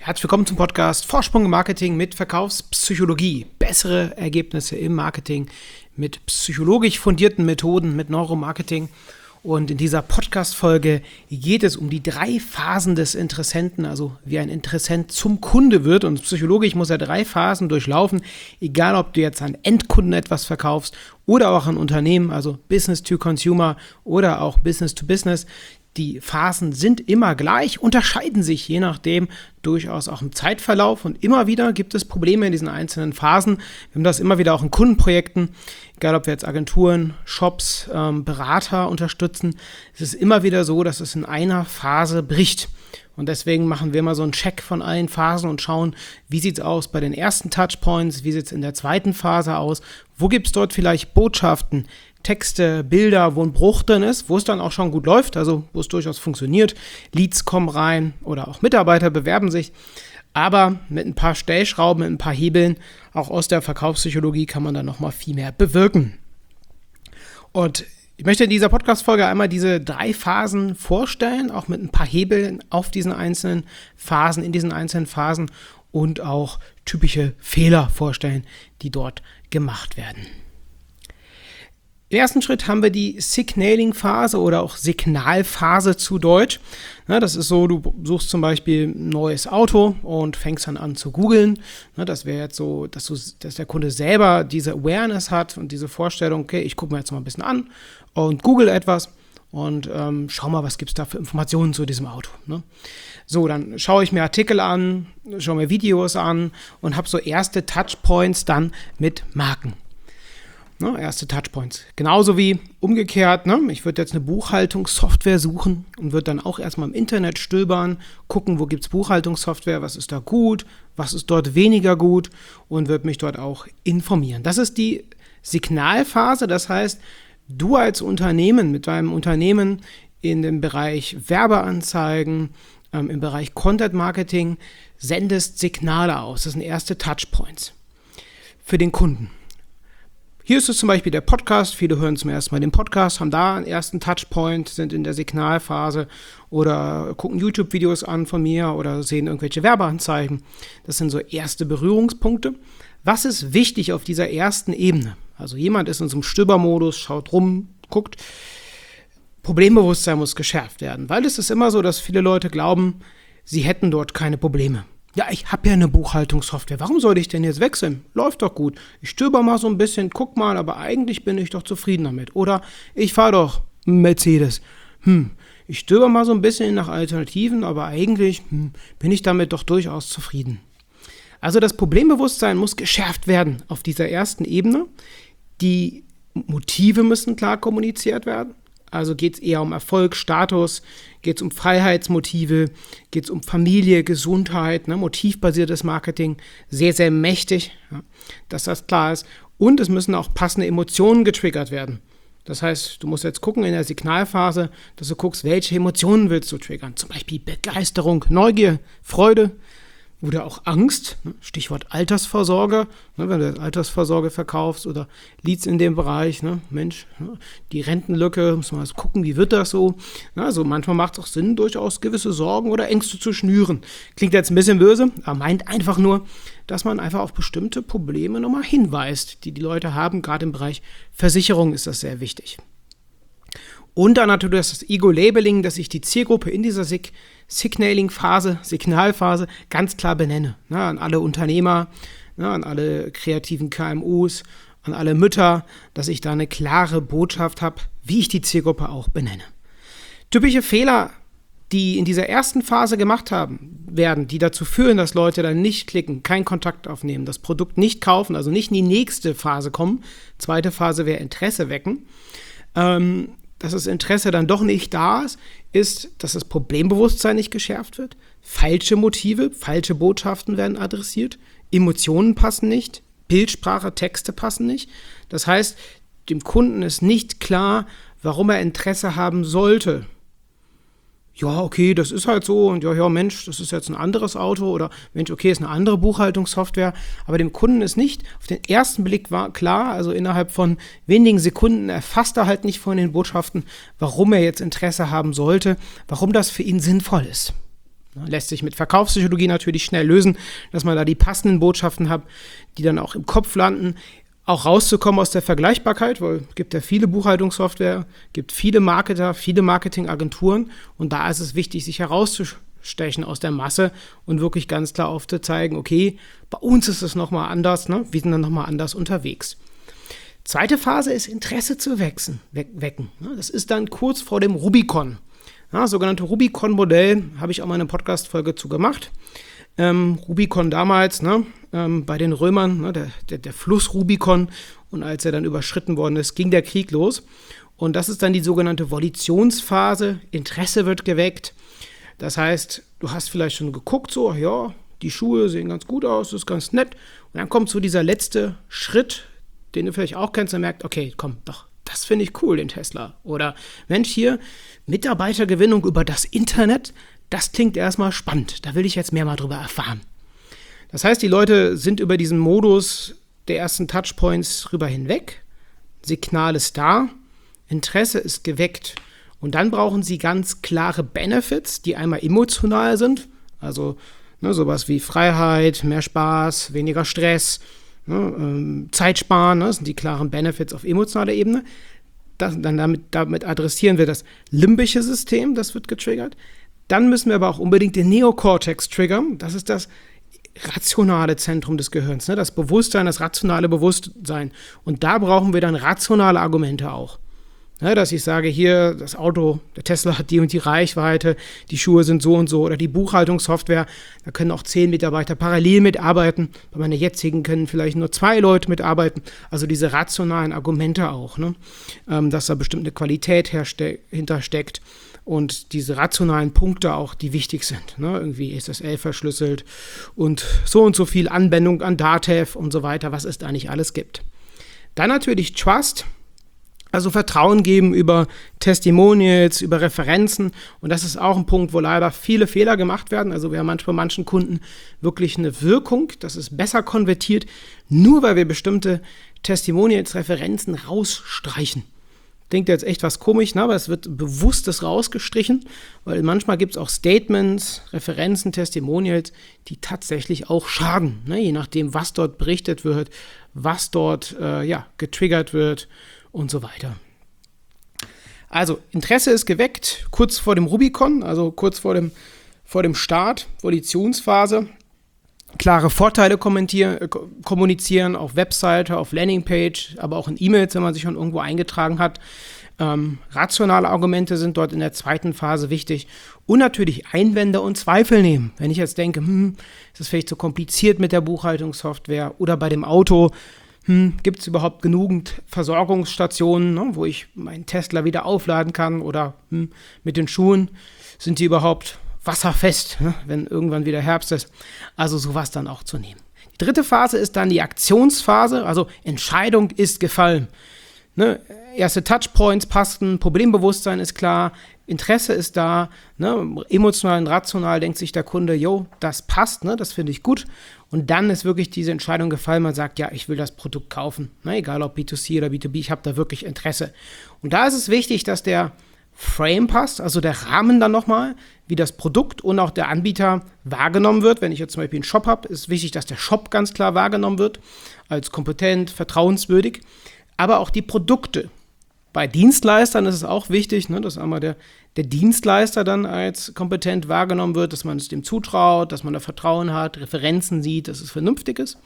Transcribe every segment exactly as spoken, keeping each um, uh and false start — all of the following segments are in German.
Herzlich willkommen zum Podcast Vorsprung im Marketing mit Verkaufspsychologie. Bessere Ergebnisse im Marketing mit psychologisch fundierten Methoden, mit Neuromarketing. Und in dieser Podcast-Folge geht es um die drei Phasen des Interessenten, also wie ein Interessent zum Kunde wird. Und psychologisch muss er drei Phasen durchlaufen, egal ob du jetzt an Endkunden etwas verkaufst oder auch an Unternehmen, also Business to Consumer oder auch Business to Business. Die Phasen sind immer gleich, unterscheiden sich je nachdem durchaus auch im Zeitverlauf und immer wieder gibt es Probleme in diesen einzelnen Phasen. Wir haben das immer wieder auch in Kundenprojekten, egal ob wir jetzt Agenturen, Shops, ähm, Berater unterstützen. Es ist immer wieder so, dass es in einer Phase bricht. Und deswegen machen wir mal so einen Check von allen Phasen und schauen, wie sieht es aus bei den ersten Touchpoints, wie sieht es in der zweiten Phase aus, wo gibt es dort vielleicht Botschaften, Texte, Bilder, wo ein Bruch drin ist, wo es dann auch schon gut läuft, also wo es durchaus funktioniert. Leads kommen rein oder auch Mitarbeiter bewerben sich. Aber mit ein paar Stellschrauben, mit ein paar Hebeln, auch aus der Verkaufspsychologie, kann man dann nochmal viel mehr bewirken. Und ich möchte in dieser Podcast-Folge einmal diese drei Phasen vorstellen, auch mit ein paar Hebeln auf diesen einzelnen Phasen, in diesen einzelnen Phasen und auch typische Fehler vorstellen, die dort gemacht werden. Im ersten Schritt haben wir die Signaling-Phase oder auch Signalphase zu Deutsch. Ja, das ist so, du suchst zum Beispiel ein neues Auto und fängst dann an zu googeln. Ja, das wäre jetzt so, dass, du, dass der Kunde selber diese Awareness hat und diese Vorstellung, okay, ich gucke mir jetzt mal ein bisschen an und google etwas und ähm, schau mal, was gibt es da für Informationen zu diesem Auto. Ne? So, dann schaue ich mir Artikel an, schaue mir Videos an und habe so erste Touchpoints dann mit Marken. Ne, erste Touchpoints. Genauso wie umgekehrt, ne, ich würde jetzt eine Buchhaltungssoftware suchen und würde dann auch erstmal im Internet stöbern, gucken, wo gibt es Buchhaltungssoftware, was ist da gut, was ist dort weniger gut und würde mich dort auch informieren. Das ist die Signalphase, das heißt, du als Unternehmen mit deinem Unternehmen in dem Bereich Werbeanzeigen, ähm, im Bereich Content Marketing sendest Signale aus. Das sind erste Touchpoints für den Kunden. Hier ist es zum Beispiel der Podcast. Viele hören zum ersten Mal den Podcast, haben da einen ersten Touchpoint, sind in der Signalphase oder gucken YouTube-Videos an von mir oder sehen irgendwelche Werbeanzeigen. Das sind so erste Berührungspunkte. Was ist wichtig auf dieser ersten Ebene? Also jemand ist in so einem Stöbermodus, schaut rum, guckt. Problembewusstsein muss geschärft werden, weil es ist immer so, dass viele Leute glauben, sie hätten dort keine Probleme. Ja, ich habe ja eine Buchhaltungssoftware. Warum sollte ich denn jetzt wechseln? Läuft doch gut. Ich stöber mal so ein bisschen, guck mal, aber eigentlich bin ich doch zufrieden damit. Oder ich fahre doch Mercedes. Hm, ich stöber mal so ein bisschen nach Alternativen, aber eigentlich hm, bin ich damit doch durchaus zufrieden. Also das Problembewusstsein muss geschärft werden auf dieser ersten Ebene. Die Motive müssen klar kommuniziert werden. Also geht es eher um Erfolg, Status, geht es um Freiheitsmotive, geht es um Familie, Gesundheit, ne, motivbasiertes Marketing, sehr, sehr mächtig, ja, dass das klar ist. Und es müssen auch passende Emotionen getriggert werden. Das heißt, du musst jetzt gucken in der Signalphase, dass du guckst, welche Emotionen willst du triggern. Zum Beispiel Begeisterung, Neugier, Freude oder auch Angst, ne, Stichwort Altersvorsorge, ne, wenn du jetzt Altersvorsorge verkaufst oder Leads in dem Bereich, ne, Mensch, ne, die Rentenlücke, muss man mal gucken, wie wird das so? Ne, also manchmal macht es auch Sinn, durchaus gewisse Sorgen oder Ängste zu schnüren. Klingt jetzt ein bisschen böse, aber meint einfach nur, dass man einfach auf bestimmte Probleme nochmal hinweist, die die Leute haben. Gerade im Bereich Versicherung ist das sehr wichtig. Und dann natürlich das Ego-Labeling, dass ich die Zielgruppe in dieser Sig- Signaling-Phase, Signalphase ganz klar benenne. Ne, an alle Unternehmer, ne, an alle kreativen K M Us, an alle Mütter, dass ich da eine klare Botschaft habe, wie ich die Zielgruppe auch benenne. Typische Fehler, die in dieser ersten Phase gemacht haben, werden, die dazu führen, dass Leute dann nicht klicken, keinen Kontakt aufnehmen, das Produkt nicht kaufen, also nicht in die nächste Phase kommen. Zweite Phase wäre Interesse wecken. Ähm, dass das Interesse dann doch nicht da ist, ist, dass das Problembewusstsein nicht geschärft wird, falsche Motive, falsche Botschaften werden adressiert, Emotionen passen nicht, Bildsprache, Texte passen nicht. Das heißt, dem Kunden ist nicht klar, warum er Interesse haben sollte. Ja, okay, das ist halt so und ja, ja, Mensch, das ist jetzt ein anderes Auto oder Mensch, okay, ist eine andere Buchhaltungssoftware, aber dem Kunden ist nicht auf den ersten Blick war klar, also innerhalb von wenigen Sekunden erfasst er halt nicht von den Botschaften, warum er jetzt Interesse haben sollte, warum das für ihn sinnvoll ist. Lässt sich mit Verkaufspsychologie natürlich schnell lösen, dass man da die passenden Botschaften hat, die dann auch im Kopf landen. Auch rauszukommen aus der Vergleichbarkeit, weil es gibt ja viele Buchhaltungssoftware, gibt viele Marketer, viele Marketingagenturen und da ist es wichtig, sich herauszustechen aus der Masse und wirklich ganz klar aufzuzeigen, okay, bei uns ist es nochmal anders, ne? Wir sind dann nochmal anders unterwegs. Zweite Phase ist Interesse zu wechseln, we- wecken. Das ist dann kurz vor dem Rubikon. Ja, sogenannte Rubikon-Modell, habe ich auch mal eine Podcast-Folge zu gemacht. Ähm, Rubikon damals, ne, ähm, bei den Römern, ne, der, der, der Fluss Rubikon. Und als er dann überschritten worden ist, ging der Krieg los. Und das ist dann die sogenannte Volitionsphase. Interesse wird geweckt. Das heißt, du hast vielleicht schon geguckt, so, ja, die Schuhe sehen ganz gut aus, das ist ganz nett. Und dann kommt so dieser letzte Schritt, den du vielleicht auch kennst und merkst, okay, komm, doch, das finde ich cool, den Tesla. Oder, Mensch, hier, Mitarbeitergewinnung über das Internet, das klingt erstmal spannend. Da will ich jetzt mehr mal drüber erfahren. Das heißt, die Leute sind über diesen Modus der ersten Touchpoints rüber hinweg. Signal ist da, Interesse ist geweckt. Und dann brauchen sie ganz klare Benefits, die einmal emotional sind. Also ne, sowas wie Freiheit, mehr Spaß, weniger Stress, ne, ähm, Zeit sparen, ne, das sind die klaren Benefits auf emotionaler Ebene. Das, dann damit, damit adressieren wir das limbische System, das wird getriggert. Dann müssen wir aber auch unbedingt den Neokortex triggern. Das ist das rationale Zentrum des Gehirns, ne? Das Bewusstsein, das rationale Bewusstsein. Und da brauchen wir dann rationale Argumente auch. Ja, dass ich sage, hier, das Auto, der Tesla hat die und die Reichweite, die Schuhe sind so und so oder die Buchhaltungssoftware, da können auch zehn Mitarbeiter parallel mitarbeiten. Bei meiner jetzigen können vielleicht nur zwei Leute mitarbeiten. Also diese rationalen Argumente auch, ne? ähm, dass da bestimmt eine Qualität herste- hintersteckt und diese rationalen Punkte auch, die wichtig sind. Ne? Irgendwie S S L verschlüsselt und so und so viel Anbindung an Datev und so weiter, was es da nicht alles gibt. Dann natürlich Trust. Also Vertrauen geben über Testimonials, über Referenzen. Und das ist auch ein Punkt, wo leider viele Fehler gemacht werden. Also wir haben manchmal bei manchen Kunden wirklich eine Wirkung, dass es besser konvertiert, nur weil wir bestimmte Testimonials, Referenzen rausstreichen. Klingt jetzt echt was komisch, ne? Aber es wird bewusstes rausgestrichen, weil manchmal gibt es auch Statements, Referenzen, Testimonials, die tatsächlich auch schaden, ne? Je nachdem, was dort berichtet wird, was dort äh, ja, getriggert wird und so weiter. Also Interesse ist geweckt, kurz vor dem Rubikon, also kurz vor dem, vor dem Start, Volitionsphase. Klare Vorteile kommentieren, kommunizieren auf Webseite, auf Landingpage, aber auch in E-Mails, wenn man sich schon irgendwo eingetragen hat. Ähm, rationale Argumente sind dort in der zweiten Phase wichtig. Und natürlich Einwände und Zweifel nehmen. Wenn ich jetzt denke, hm, ist das vielleicht zu kompliziert mit der Buchhaltungssoftware oder bei dem Auto, hm, gibt es überhaupt genügend Versorgungsstationen, ne, wo ich meinen Tesla wieder aufladen kann oder hm, mit den Schuhen, sind die überhaupt wasserfest, ne, wenn irgendwann wieder Herbst ist. Also sowas dann auch zu nehmen. Die dritte Phase ist dann die Aktionsphase, also Entscheidung ist gefallen. Ne, erste Touchpoints passen, Problembewusstsein ist klar, Interesse ist da, ne, emotional und rational denkt sich der Kunde, jo, das passt, ne, das finde ich gut. Und dann ist wirklich diese Entscheidung gefallen, man sagt, ja, ich will das Produkt kaufen, ne, egal ob B zwei C oder B zwei B, ich habe da wirklich Interesse. Und da ist es wichtig, dass der Frame passt, also der Rahmen dann nochmal, wie das Produkt und auch der Anbieter wahrgenommen wird. Wenn ich jetzt zum Beispiel einen Shop habe, ist wichtig, dass der Shop ganz klar wahrgenommen wird, als kompetent, vertrauenswürdig, aber auch die Produkte. Bei Dienstleistern ist es auch wichtig, ne, dass einmal der, der Dienstleister dann als kompetent wahrgenommen wird, dass man es dem zutraut, dass man da Vertrauen hat, Referenzen sieht, dass es vernünftig ist.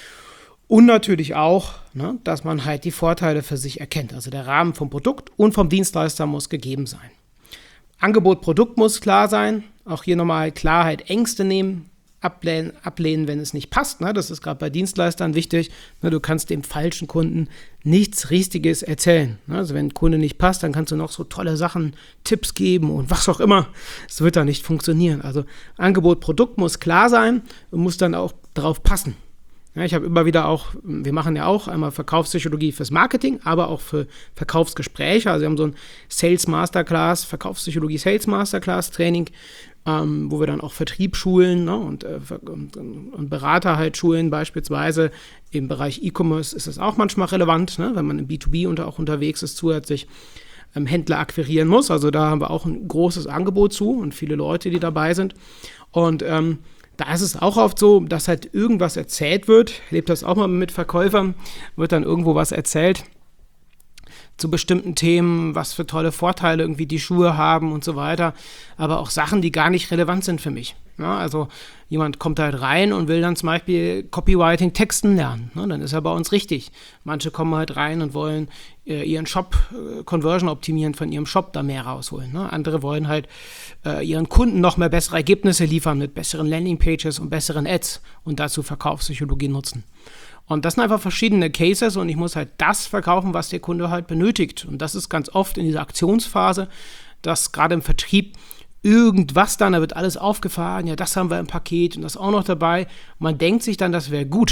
Und natürlich auch, ne, dass man halt die Vorteile für sich erkennt. Also der Rahmen vom Produkt und vom Dienstleister muss gegeben sein. Angebot, Produkt muss klar sein. Auch hier nochmal Klarheit, Ängste nehmen, ablehnen, ablehnen, wenn es nicht passt. Ne? Das ist gerade bei Dienstleistern wichtig. Ne? Du kannst dem falschen Kunden nichts Richtiges erzählen. Ne? Also wenn ein Kunde nicht passt, dann kannst du noch so tolle Sachen, Tipps geben und was auch immer. Es wird da nicht funktionieren. Also Angebot, Produkt muss klar sein und muss dann auch darauf passen. Ja, ich habe immer wieder auch, wir machen ja auch einmal Verkaufspsychologie fürs Marketing, aber auch für Verkaufsgespräche. Also wir haben so ein Sales Masterclass, Verkaufspsychologie Sales Masterclass Training, ähm, wo wir dann auch Vertrieb schulen, ne, und, äh, und, und Berater halt schulen. Beispielsweise im Bereich E-Commerce ist das auch manchmal relevant, ne, wenn man im B zwei B unter, auch unterwegs ist zusätzlich. ähm, Händler akquirieren muss. Also da haben wir auch ein großes Angebot zu und viele Leute, die dabei sind. Und ähm, da ist es auch oft so, dass halt irgendwas erzählt wird. Ich erlebe das auch mal mit Verkäufern, wird dann irgendwo was erzählt zu bestimmten Themen, was für tolle Vorteile irgendwie die Schuhe haben und so weiter, aber auch Sachen, die gar nicht relevant sind für mich. Ja, also jemand kommt halt rein und will dann zum Beispiel Copywriting, Texten lernen. Ne, dann ist er bei uns richtig. Manche kommen halt rein und wollen äh, ihren Shop, äh, Conversion optimieren, von ihrem Shop da mehr rausholen. Ne? Andere wollen halt äh, ihren Kunden noch mehr bessere Ergebnisse liefern mit besseren Landingpages und besseren Ads und dazu Verkaufspsychologie nutzen. Und das sind einfach verschiedene Cases und ich muss halt das verkaufen, was der Kunde halt benötigt. Und das ist ganz oft in dieser Aktionsphase, dass gerade im Vertrieb irgendwas dann, da wird alles aufgefahren, ja, das haben wir im Paket und das auch noch dabei. Und man denkt sich dann, das wäre gut.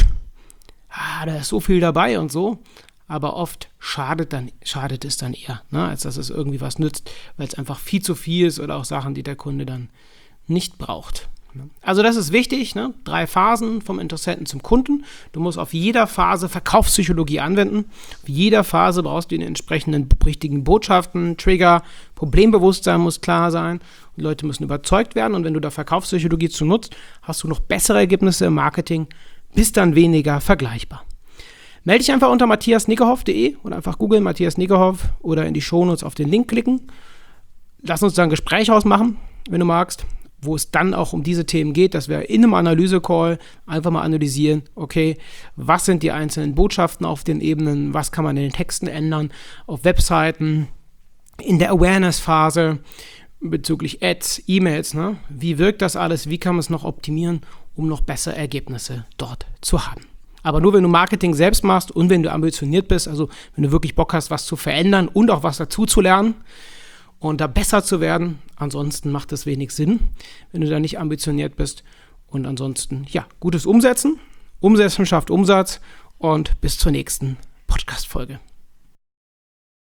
Ah, da ist so viel dabei und so. Aber oft schadet, dann, schadet es dann eher, ne, als dass es irgendwie was nützt, weil es einfach viel zu viel ist oder auch Sachen, die der Kunde dann nicht braucht. Also das ist wichtig, ne? Drei Phasen vom Interessenten zum Kunden. Du musst auf jeder Phase Verkaufspsychologie anwenden. Auf jeder Phase brauchst du die entsprechenden richtigen Botschaften, Trigger, Problembewusstsein muss klar sein. Die Leute müssen überzeugt werden und wenn du da Verkaufspsychologie zu nutzt, hast du noch bessere Ergebnisse im Marketing, bist dann weniger vergleichbar. Melde dich einfach unter matthias niggerhoff punkt de oder einfach googeln Matthias Niggerhoff oder in die Shownotes auf den Link klicken. Lass uns da ein Gespräch ausmachen, wenn du magst, wo es dann auch um diese Themen geht, dass wir in einem Analyse-Call einfach mal analysieren, okay, was sind die einzelnen Botschaften auf den Ebenen, was kann man in den Texten ändern, auf Webseiten, in der Awareness-Phase, bezüglich Ads, E-Mails, ne? Wie wirkt das alles, wie kann man es noch optimieren, um noch bessere Ergebnisse dort zu haben. Aber nur wenn du Marketing selbst machst und wenn du ambitioniert bist, also wenn du wirklich Bock hast, was zu verändern und auch was dazu zu lernen, und da besser zu werden. Ansonsten macht es wenig Sinn, wenn du da nicht ambitioniert bist. Und ansonsten, ja, gutes Umsetzen. Umsetzen schafft Umsatz und bis zur nächsten Podcast-Folge.